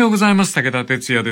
ようございます。武田哲也です。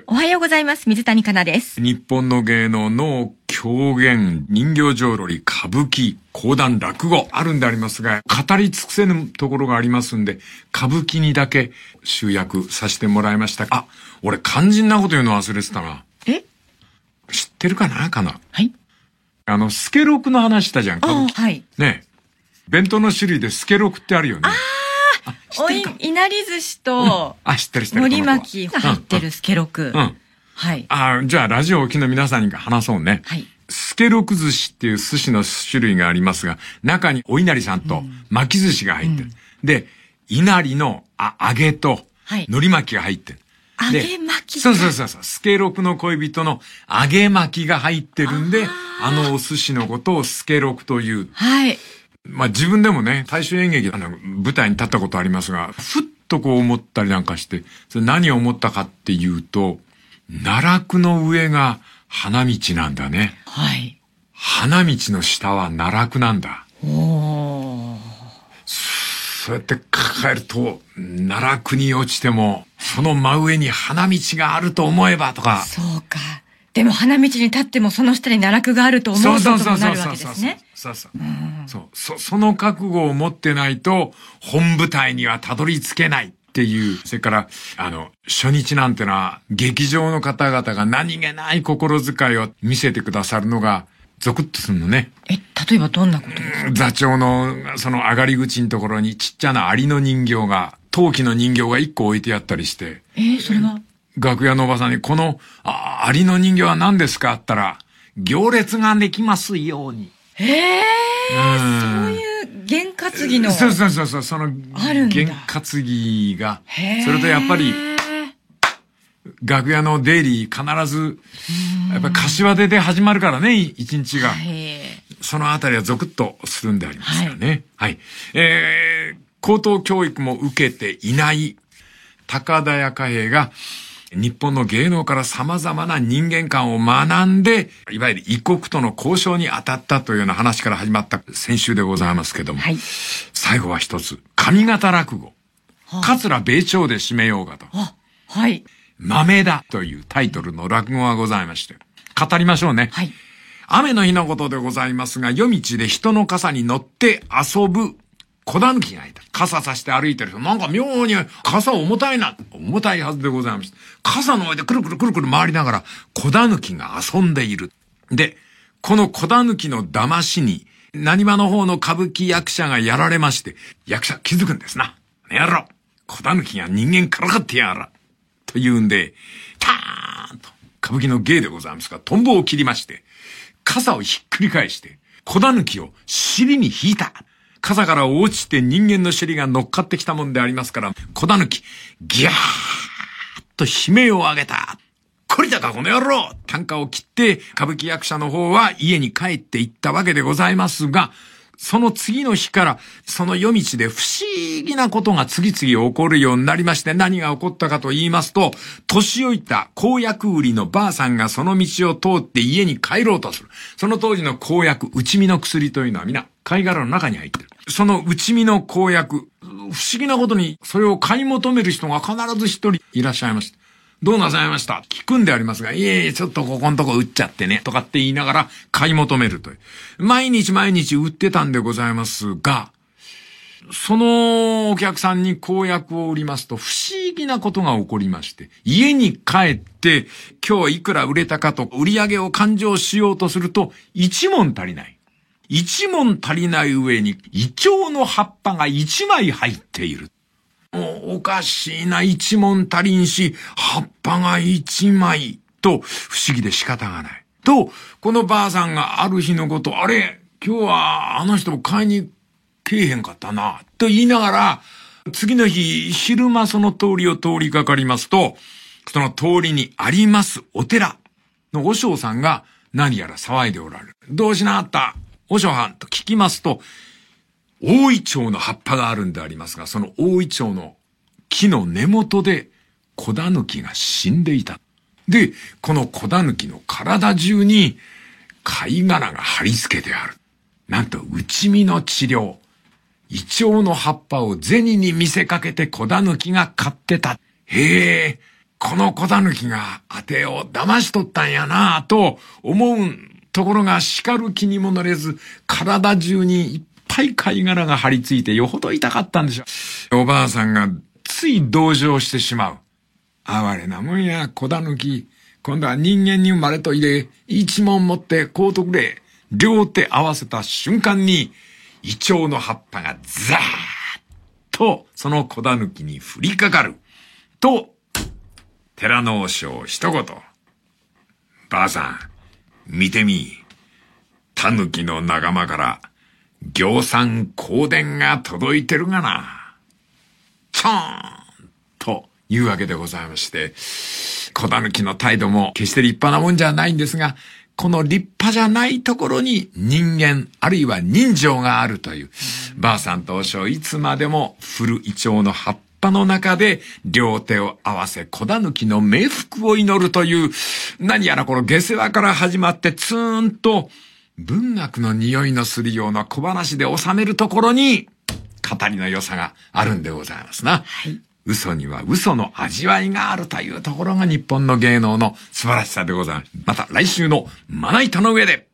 おはようございます。水谷香奈です。 日本の芸能の狂言、人形浄瑠璃、歌舞伎、講談、落語あるんでありますが、語り尽くせぬところがありますんで、歌舞伎にだけ集約させてもらいました。あ、俺肝心なこと言うの忘れてたな。知ってるかな、かな。 はい。 スケロクの話したじゃん、歌舞伎。 はい。 ね。弁当の種類でスケロクってあるよね。 いなり寿司と、 知ってる。 海苔巻きが入ってるスケロク。はい。 じゃあラジオをお聞きの皆さんに話そうね。 はい。 スケロク寿司っていう寿司の種類がありますが、中にお稲荷さんと巻き寿司が入ってる。で、稲荷の揚げと海苔巻きが入ってる。 揚げ巻き。 そう。スケロクの恋人の揚げ巻きが入ってるんで、お寿司のことをスケロクという。 はい。 自分でもね、大衆演劇舞台に立ったことありますが、ふっとこう思ったりなんかして、それ何を思ったかっていうと、奈落の上が花道なんだね。 はい。 花道の下は奈落なんだ。そうやって考えると、奈落に落ちても、その真上に花道があると思えばとか。 そうか。でも花道に立ってもその下に奈落があると思うこともなるわけですね。 その覚悟を持ってないと、本舞台にはたどり着けないっていう。それから、初日なんてのは、劇場の方々が何気ない心遣いを見せてくださるのが、ゾクッとするのね。 例えばどんなことですか？ 座長の、その上がり口のところにちっちゃなアリの人形が、陶器の人形が一個置いてあったりして。 それは楽屋のおばさんに、この、アリの人形は何ですかあったら、行列ができますように。そういう験担ぎの。 その、験担ぎが、それとやっぱり、楽屋の出入り必ず、やっぱり柏手で始まるからね、一日が。そのあたりはゾクッとするんでありますよね。はい。高等教育も受けていない高田屋貨幣が、日本の芸能から様々な人間観を学んで、いわゆる異国との交渉に当たったというような話から始まった先週でございますけども、最後は一つ、上方落語、桂米朝で締めようかと。豆だというタイトルの落語がございまして、語りましょうね。雨の日のことでございますが、夜道で人の傘に乗って遊ぶ小狸がいた。傘さして歩いてる人、なんか妙に傘重たいな。重たいはずでございました。傘の上でくるくる回りながら小狸が遊んでいる。で、この小狸の騙しに、浪速の方の歌舞伎役者がやられまして、役者気づくんですな。やろ、小狸が人間からかってやら。と言うんで、ターンと歌舞伎の芸でございますが、トンボを切りまして、傘をひっくり返して、小狸を尻に引いた。傘から落ちて人間の尻が乗っかってきたもんでありますから、小狸、ギャーッと悲鳴を上げた。こりだかこの野郎！啖呵を切って、歌舞伎役者の方は家に帰って行ったわけでございますが、その次の日から、その夜道で不思議なことが次々起こるようになりまして、何が起こったかと言いますと、年老いた公薬売りのばあさんがその道を通って家に帰ろうとする。その当時の公薬、内身の薬というのは皆、貝殻の中に入ってる。その内身の公薬、不思議なことに、それを買い求める人が必ず一人いらっしゃいました。どうなさいました聞くんでありますが、いえいえ、ちょっとここのとこ打っちゃってね、とかって言いながら買い求めるという。毎日売ってたんでございますが、そのお客さんに公約を売りますと不思議なことが起こりまして、家に帰って今日いくら売れたかと売り上げを勘定しようとすると一文足りない。一文足りない上にイチョウの葉っぱが一枚入っている。おかしいな、一文足りんし、葉っぱが一枚と不思議で仕方がない。と、このばあさんがある日のこと、あれ、今日はあの人買いに来えへんかったな、と言いながら、次の日、昼間その通りを通りかかりますと、その通りにありますお寺の和尚さんが何やら騒いでおられる。どうしなあった和尚はんと聞きますと、大イチョウの葉っぱがあるんでありますが、その大イチョウの木の根元で小狸が死んでいた。で、この小狸の体中に貝殻が貼り付けてある。なんと内身の治療。イチョウの葉っぱを銭に見せかけて小狸が買ってた。 へえ、この小狸があてを騙し取ったんやなぁと思うところが叱る気にもなれず、体中にいっぱい貝殻が張り付いてよほど痛かったんでしょう。おばあさんがつい同情してしまう。哀れなもんや、小狸。今度は人間に生まれと入れ、一文持ってこうとくれ。両手合わせた瞬間に、イチョウの葉っぱがザーッとその小狸に降りかかる。と、寺の和尚一言。ばあさん、見てみ。狸の仲間から行産香典が届いてるがな。ちょーんというわけでございまして、小狸の態度も決して立派なもんじゃないんですが、この立派じゃないところに人間あるいは人情があるという、ばあさんと和尚いつまでも古イチョウの葉っぱの中で両手を合わせ小狸の冥福を祈るという、何やらこの下世話から始まってツーンと文学の匂いのするような小話で収めるところに語りの良さがあるんでございますな。はい、嘘には嘘の味わいがあるというところが日本の芸能の素晴らしさでございます。また来週のまな板の上で。